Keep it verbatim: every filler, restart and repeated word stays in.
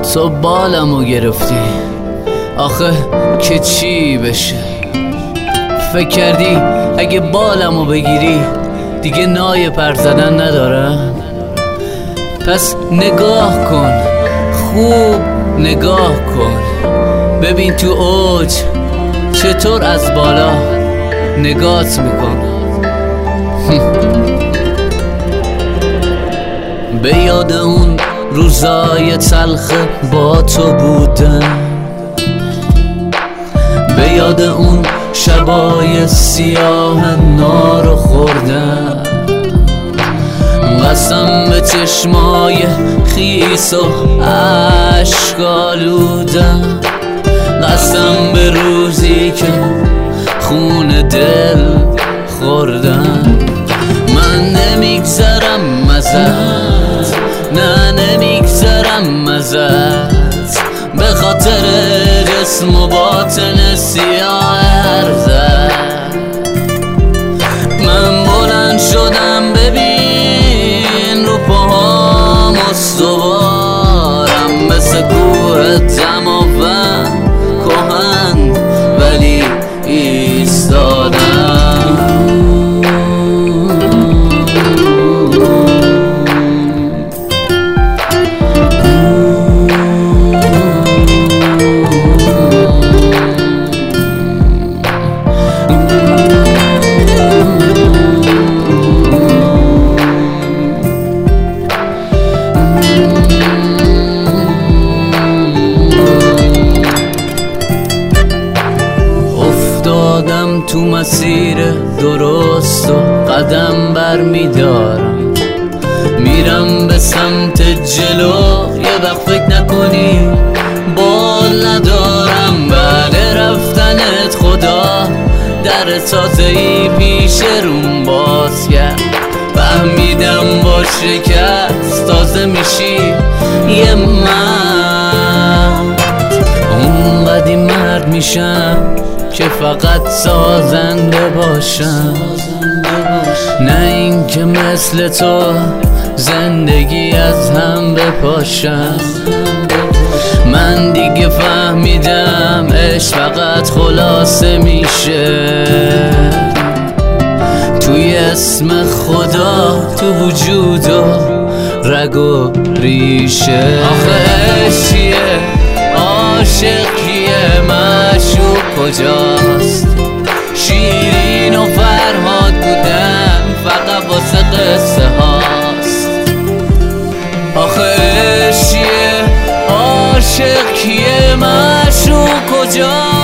تو بالمو گرفتی، آخه که چی بشه؟ فکر کردی اگه بالمو بگیری دیگه نای پر زدن ندارم؟ پس نگاه کن، خوب نگاه کن، ببین تو اوج چطور از بالا نگات میکن. به یاد اون روزای تلخ با تو بودن، به یاد اون شبای سیاه نارو خوردن، قسم به چشمای خیس و عشق آلودن، قسم به روزی که خون دل خوردن. من نمیگذرم ازت، نه نمیگذرم ازت، به خاطر جسم و باطن سیاه ارزد. من بلند شدم ببین رو پاهام استوارم، مثل کوه دماوند کهن ولی ایستادم. افتادم تو مسیر درست و قدم بر میدارم، میرم به سمت جلو، یه وقت فکر نکنی بال ندارم. بله رفتنت خدا در تازه‌ای پیش روم باز کرد، فهمیدم با شکست تازه میشی یه مرد. اونقدی مرد میشم که فقط سازنده باشم، نه این که مثل تو زندگی از هم بپاشم. من دیگه فهمیدم عشق فقط خلاصه میشه توی اسم خدا، تو وجود و رگ و ریشه. آخه عشق چیه؟ عاشق کیه؟ معشوق کجاست؟ شیرین و فرهاد بودن فقط واسه قصه هاست. آخه عشق چیه؟ عاشق کیه؟ معشوق کجاست؟